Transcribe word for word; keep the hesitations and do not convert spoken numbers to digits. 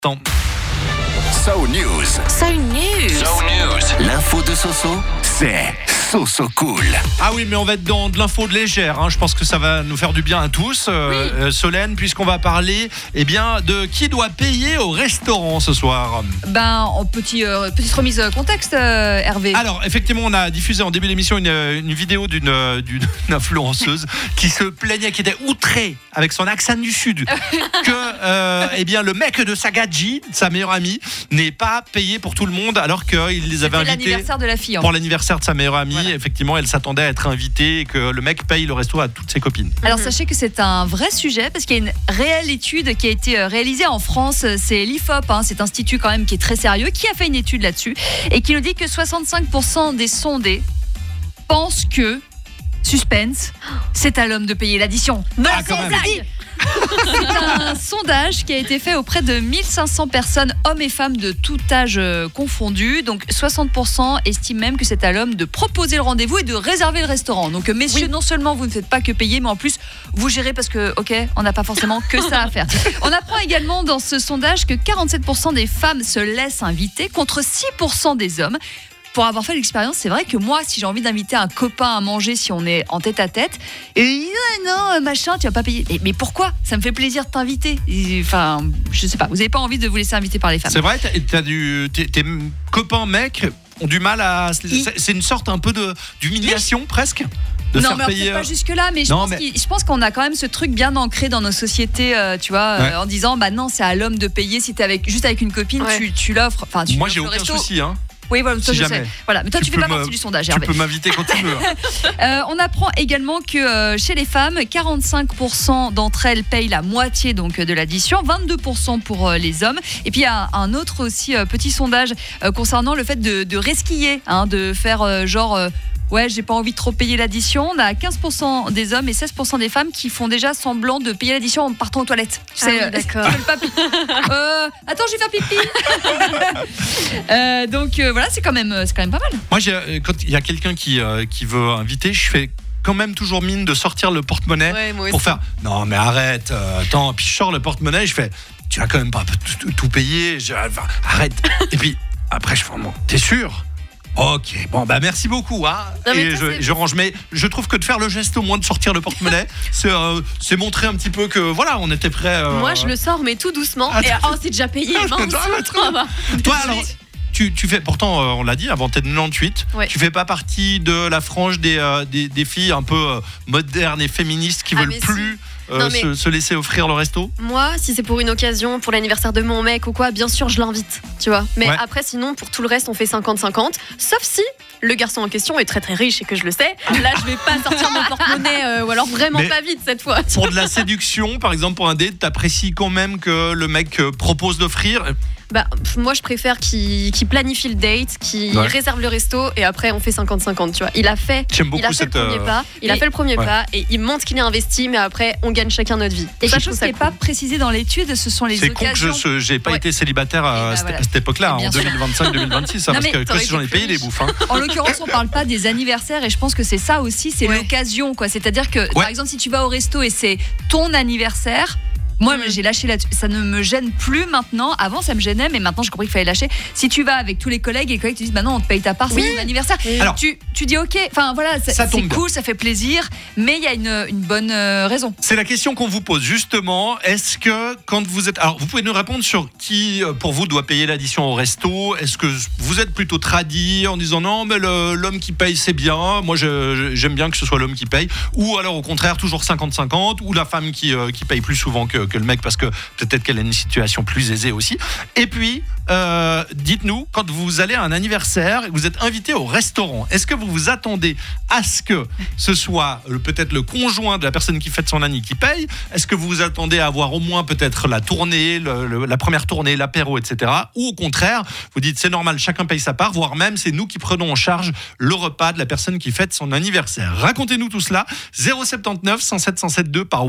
Tant. So News. So News. So News. L'info de Soso, c'est Soso Cool. Ah oui, mais on va être dans de l'info de légère. Hein. Je pense que ça va nous faire du bien à tous, euh, Oui. euh, Solène, puisqu'on va parler eh bien, de qui doit payer au restaurant ce soir. Ben, en petit, euh, petite remise de contexte, euh, Hervé. Alors, effectivement, on a diffusé en début d'émission une, une vidéo d'une, euh, d'une influenceuse qui se plaignait, qui était outrée avec son accent du Sud, que euh, eh bien, le mec de Sagadji, sa meilleure amie, n'est pas payé pour tout le monde, alors qu'il les avait C'était invités l'anniversaire de la fille. En pour l'anniversaire de sa meilleure amie. Voilà. Effectivement, elle s'attendait à être invitée et que le mec paye le resto à toutes ses copines. Alors sachez que c'est un vrai sujet parce qu'il y a une réelle étude qui a été réalisée en France. C'est l'I F O P, hein, cet institut quand même qui est très sérieux, qui a fait une étude là-dessus et qui nous dit que soixante-cinq pour cent des sondés pensent que, suspense, c'est à l'homme de payer l'addition. Non, Ah, quand c'est même. blague. C'est un sondage qui a été fait auprès de mille cinq cents personnes, hommes et femmes de tout âge euh, confondus. Donc soixante pour cent estiment même que c'est à l'homme de proposer le rendez-vous et de réserver le restaurant. Donc euh, messieurs, non seulement vous ne faites pas que payer, mais en plus vous gérez parce que, ok, on n'a pas forcément que ça à faire. On apprend également dans ce sondage que quarante-sept pour cent des femmes se laissent inviter contre six pour cent des hommes. Pour avoir fait l'expérience, c'est vrai que moi, si j'ai envie d'inviter un copain à manger, si on est en tête à tête, et il dit ah, non, machin, tu vas pas payer. Mais, mais pourquoi ? Ça me fait plaisir de t'inviter. Et, enfin, je sais pas. Vous avez pas envie de vous laisser inviter par les femmes. C'est vrai, t'as, t'as du, tes, tes copains mecs ont du mal à. C'est, c'est une sorte un peu de, d'humiliation presque. De non, faire mais on payer. peut pas jusque-là, mais je, Non, pense mais- qu'il- je pense qu'on a quand même ce truc bien ancré dans nos sociétés, euh, tu vois, Ouais. euh, en disant, bah non, c'est à l'homme de payer. Si t'es avec, juste avec une copine, Ouais. tu, tu l'offres. Enfin, tu Moi, lui j'ai offres le aucun resto. souci. Hein. Oui, voilà, ça Si je jamais. sais. Voilà, mais toi, tu, Tu fais peux pas me- partie du sondage, Tu Hervé. peux m'inviter quand tu veux. Euh, on apprend également que euh, chez les femmes, quarante-cinq pour cent d'entre elles payent la moitié donc de l'addition, vingt-deux pour cent pour euh, les hommes. Et puis il y a un autre aussi euh, petit sondage euh, concernant le fait de, de resquiller, hein, de faire euh, genre. euh, Ouais, j'ai pas envie de trop payer l'addition. On a quinze pour cent des hommes et seize pour cent des femmes qui font déjà semblant de payer l'addition en partant aux toilettes. Tu Ah oui, euh, d'accord. tu fais le papi. Euh, attends, je vais faire pipi. Euh, donc euh, voilà, c'est quand même, c'est quand même pas mal. Moi, j'ai, euh, quand il y a quelqu'un qui, euh, qui veut inviter, je fais quand même toujours mine de sortir le porte-monnaie Ouais, moi pour aussi. faire non, mais arrête, euh, attends. Puis je sors le porte-monnaie, je fais tu vas quand même pas tout, tout- tout payer, je- enfin, arrête. Et puis après, je fais bon, t'es sûr? Ok, bon bah merci beaucoup hein. Non, mais Et toi, je, c'est- je range, mais je trouve que de faire le geste au moins de sortir le porte-monnaie, c'est, euh, c'est montrer un petit peu que voilà, on était prêt. euh, Moi, je le sors, mais tout doucement. Ah, Et oh, c'est déjà payé. Ah, mince. ah, très bien. Ah, bah. Toi alors, tu, tu fais pourtant, euh, on l'a dit, avant t'es de quatre-vingt-dix-huit, Ouais. tu fais pas partie de la frange des, euh, des, des filles un peu euh, modernes et féministes qui Ah, veulent mais plus euh, Non, mais- se, se laisser offrir le resto. Moi, si c'est pour une occasion, pour l'anniversaire de mon mec ou quoi, bien sûr, je l'invite. Tu vois. Mais Ouais. après, sinon, pour tout le reste, on fait cinquante cinquante. Sauf si le garçon en question est très très riche et que je le sais. Là, je vais pas sortir mon porte-monnaie euh, ou alors vraiment Mais- pas vite cette fois. Pour de la séduction, par exemple, pour un date, t'apprécies quand même que le mec euh, propose d'offrir. Bah, pff, moi, je préfère qu'il qu'il planifie le date, qu'il Ouais. réserve le resto et après, on fait cinquante cinquante. Tu vois. Il a fait. J'aime Il beaucoup a fait cette. le premier euh, pas, il a Et- fait le premier Ouais. pas et il montre qu'il est investi, mais après on gagne chacun notre vie. Et ça, quelque je chose trouve qui ça n'est pas cool. précisé dans l'étude, ce sont les C'est con que je occasions. se- j'ai pas Ouais. été célibataire à, Eh ben cette, voilà. à cette époque-là, Et en bien sûr. deux mille vingt-cinq deux mille vingt-six, hein, Non, parce mais que, que t'aurais si j'en ai été payé plus des bouffes. Hein. En l'occurrence, on parle pas des anniversaires et je pense que c'est ça aussi, c'est Ouais. l'occasion, quoi. C'est-à-dire que, Ouais. par exemple, si tu vas au resto et c'est ton anniversaire. Moi, Mm. j'ai lâché là-dessus. Ça ne me gêne plus maintenant. Avant, ça me gênait, mais maintenant, j'ai compris qu'il fallait lâcher. Si tu vas avec tous les collègues et les collègues te disent, bah non, on te paye ta part, c'est Oui. ton anniversaire. Alors- tu, tu dis, ok, enfin voilà, c'est, Ça tombe c'est bien. cool, ça fait plaisir, mais il y a une, une bonne euh, raison. C'est la question qu'on vous pose justement. Est-ce que quand vous êtes... Alors vous pouvez nous répondre sur qui euh, pour vous doit payer l'addition au resto. Est-ce que vous êtes plutôt tradis en disant non mais le- l'homme qui paye c'est bien. Moi je- je- j'aime bien que ce soit l'homme qui paye. Ou alors au contraire toujours cinquante cinquante. Ou la femme qui, euh, qui paye plus souvent que, que le mec parce que peut-être qu'elle a une situation plus aisée aussi. Et puis euh, dites-nous quand vous allez à un anniversaire et que vous êtes invité au restaurant. Est-ce que vous vous attendez à ce que ce soit euh, peut-être le conjoint de la personne qui fête son anniversaire qui paye? Est-ce que vous vous attendez à avoir au moins peut-être la tournée, le- le- la première tournée, l'apéro, et cetera. Ou au contraire, vous dites c'est normal, chacun paye sa part, voire même c'est nous qui prenons en charge le repas de la personne qui fête son anniversaire. Racontez-nous tout cela. zéro sept neuf, cent sept, cent sept deux par